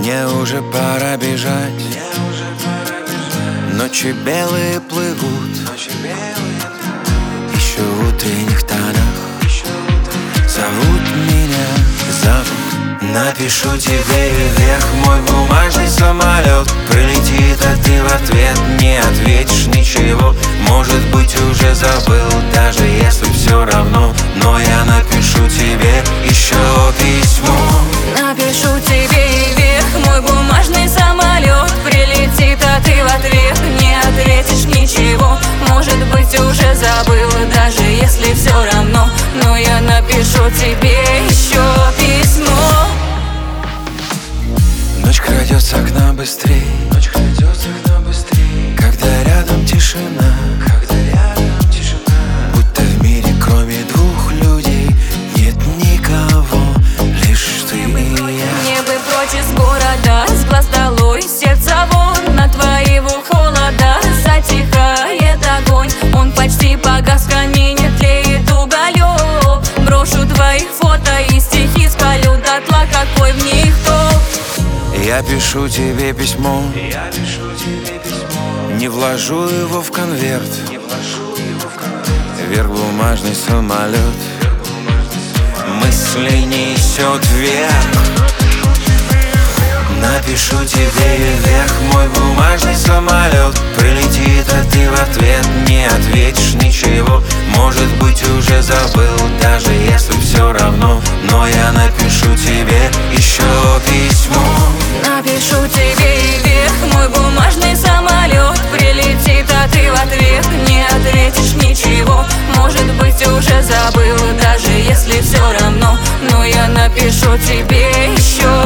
Мне уже пора бежать. Ночи белые плывут еще в утренних тонах. Зовут меня, зовут. Напишу тебе вверх мой бумажный самолет. Прилетит, а ты в ответ не ответишь ничего. Может быть, уже забыл, даже если все равно. Но я напишу тебе еще письмо. Напишу тебе вверх мой бумажный самолет. Прилетит, а ты в ответ не ответишь ничего. Может быть, уже забыл, даже если все равно. Но я напишу тебе еще письмо. Ночь крадется к нам быстрей, когда рядом тишина, будто в мире кроме двух людей нет никого, лишь ты и я. Мне бы прочь из города, с глаз долой, сердце вон, на твоего холода затихает огонь. Он почти погас, в камине тлеет уголек. Брошу твоих фото и стихи спалю дотла, какой в них толк. Я пишу тебе письмо, не вложу его в конверт. Вверх бумажный самолет, мысли несет вверх. Напишу тебе вверх мой бумажный самолет. Прилетит, а ты в ответ не ответишь ничего. Может быть, уже забыл, даже если все равно. Но я напишу тебе еще письмо. Напишу тебе вверх мой бумажный самолет. Прилетит, а ты в ответ не ответишь ничего. Может быть, уже забыл, даже если все равно. Но я напишу тебе еще